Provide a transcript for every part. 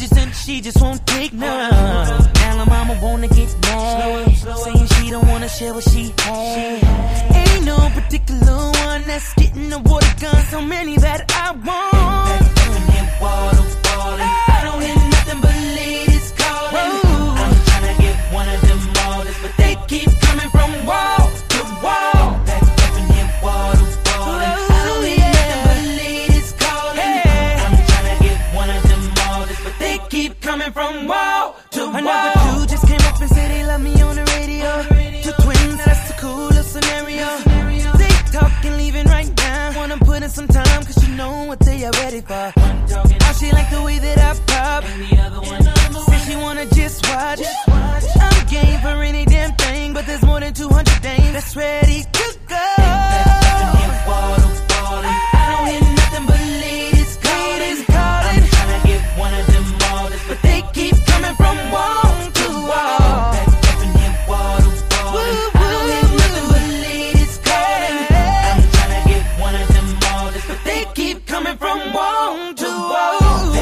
digits and she just won't take none. Now her mama wanna get mad, saying she don't wanna share what she had. Ain't no particular one that's getting the water gun, so many that I want. I don't hear nothing but ladies calling. I'm tryna get one of them models, but they keep coming from wall to wall. Back up and hit wall to wall. I don't hear nothing but ladies calling. I'm tryna get one of them models, but they keep coming from wall to wall. Another dude just came up and said they love me on the radio. Two twins, that's the coolest scenario. They talking, leaving right now. Wanna put in some time, cause you know what they are ready for. How she like the way that I pop, said she wanna just watch. I'm game for any damn thing, but there's more than 200 dames that's ready to go. I don't hear nothing but ladies calling. I'm tryna get one of them models, but they keep coming from wall to wall. I don't hear nothing but ladies calling. I'm tryna get one of them models, but they keep coming from wall to wall.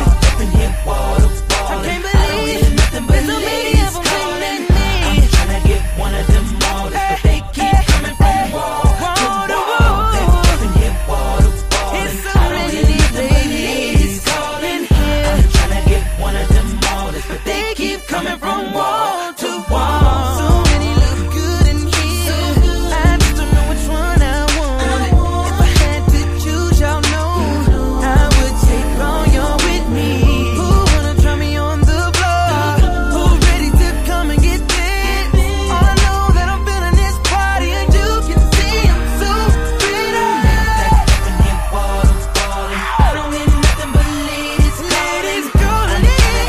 Coming from wall to wall. So many look good in here. I just don't know which one I want. If I had to choose, y'all know I would take all y'all with me. Who wanna try me on the floor? Who ready to come and get lit? All I know that I'm feeling this party, and you can see I'm so pretty. I don't hear nothing but ladies calling.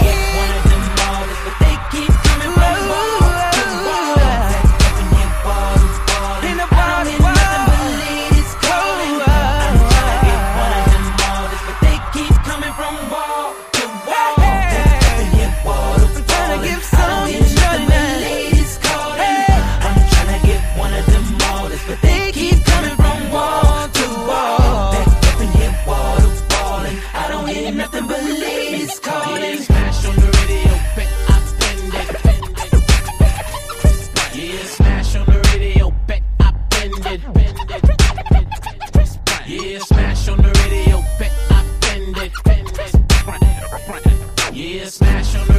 Nothing but ladies calling. Smash on the radio, bet I bend it. Yeah, smash on the radio, bet I bend it. Yeah, smash on the radio, bet I bend it. Yeah, smash on the